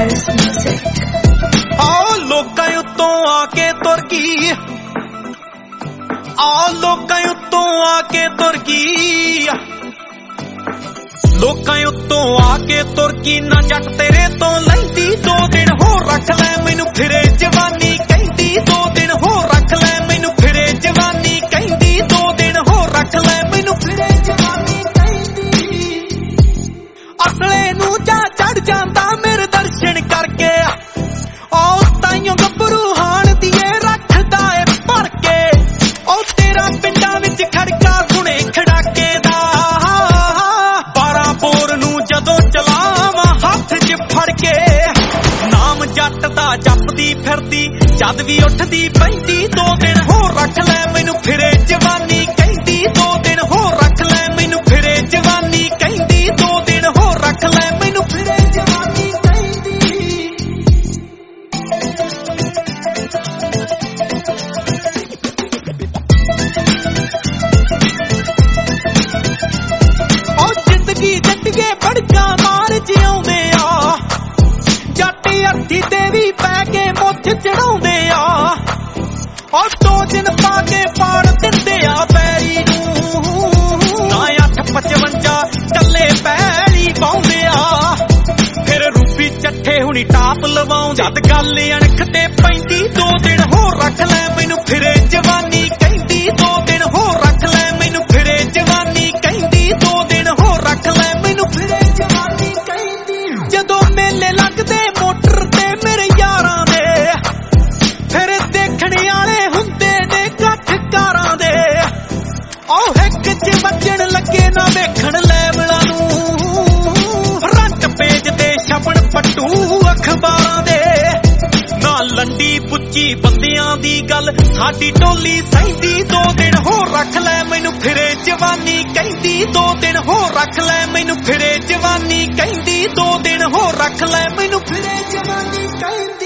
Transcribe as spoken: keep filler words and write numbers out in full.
Paris Music। आओ लोकां उत्तों आके तुर गई, आओ लोकां उत्तों आके तुर गई, लोकां उत्तों आके तुर गई। ना जट तेरे तो लैंदी, दो दिन होर रख लै मैनू फिरे जवानी कहंदी, दो दिन होर रख लै मैनू फिरे जवानी कहंदी, दो दिन होर रख लै मैनू फिरे जवानी कहंदी। असले नू जा चढ़ जांदा मेरे दर्शन करके, ओ ताइयों गब्बरू हाण दिए रखदा ए भर के। ओ तेरा पिंडां विच खड़का सुणे खड़ाके दा, बारां बोर नू जदों चलावां हत्थ च फड़ के। नाम जट दा जपदी फिरदी जद भी उठदी पैंदी, दो दिन होर रख लै मैनू फिरे जवानी कहंदी, दो दिन होर रख लै मैनू फिरे जवानी कहंदी, दो दिन होर रख लै मैनू फिरे जवानी कहंदी। ओ जिंदगी जट्टिए बड़का मार जिउंदे आ, जट अर्थी ते भी पै के मुੱਠ चढ़ाउंदे आ। ओ दो दिन पा के पाड़ दिंदे आ पैरी नूं, ना अठ पचवंजा कल्ले पैरी पाउंदे आ। फिर रूपी चट्ठे हुणी टाप लवाउं जद गल अणख ते पैंदी, दो दिन होर रख लै मैनू फिरे जवानी कहंदी, दो दिन होर रख लै मैनू फिरे जवानी कहंदी, दो दिन होर रख लै मैनू फिरे जवानी कहंदी। जदों मेले लगदे मोटर ते मेरे यारां दे, फिर देखणे आले हुंदे ने कठ कारां दे। ओ हिक च वजण लगे ना वेखण लैवलां नूं, रंट पेज ते छपण पट्टू अखबारां दे। ना लंडी पुच्ची बंदियां दी गल साडी टोली सहिंदी, दो दिन होर रख लै मैनू फिरे जवानी कहंदी, दो दिन होर रख लै मैनू फिरे जवानी कहंदी, दो दिन होर रख लै मैनू फिरे जवानी कहंदी।